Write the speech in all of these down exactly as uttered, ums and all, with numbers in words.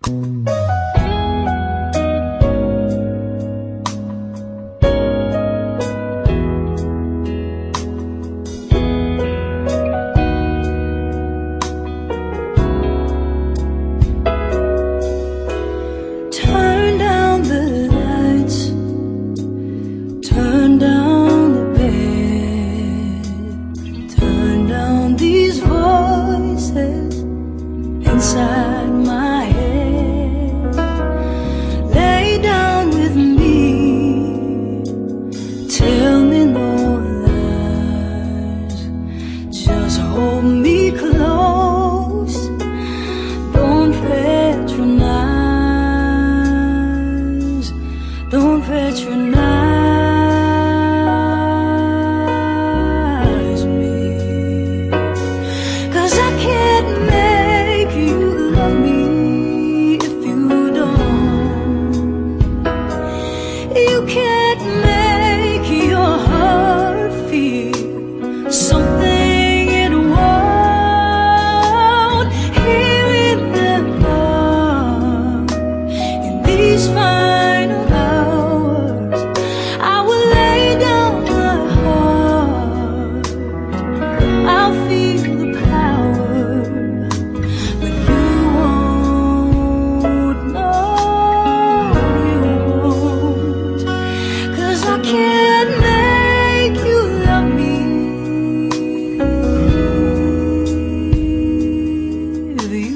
Turn down the lights, turn down the bed, turn down these voices inside my head. Lay down with me, tell me no lies, just hold me close, don't patronize, don't patronize me, 'cause I can't make you love me if you don't. You can't make your heart feel something it won't. Here in the dark, in these final hours, I will lay down my heart. I'll feel the power, but you won't. No, you won't, 'cause I can't make you love me if you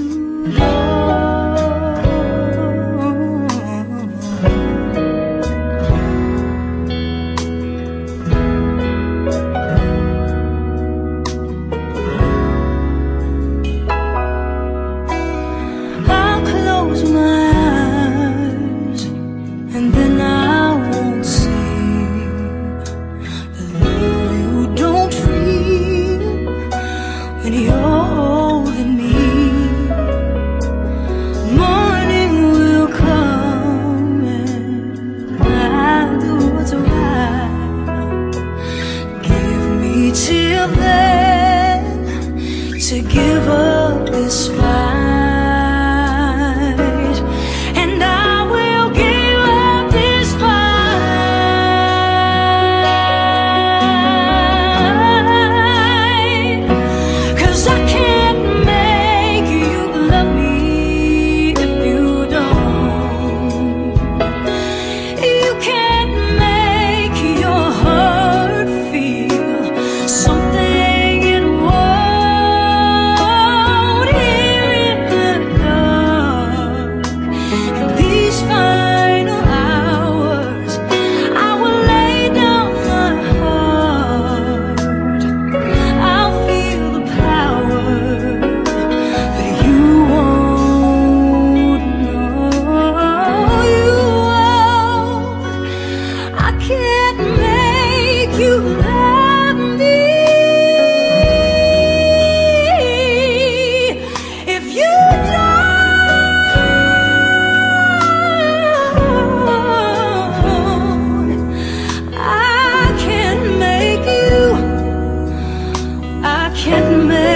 I'll close my eyes, and then I won't see the love you don't feel when you're holding me. Morning will come, and I'll do what's right. Give me till then to give up this fight, and I will give up this fight, 'cause I can't make you love me if you don't. You can't make your heart feel something it won't. Here in the dark, in these final hours, I will lay down my heart. I'll feel the power, but you won't. No, you won't. I can't make you love me if you don't. I can't make you, I can't make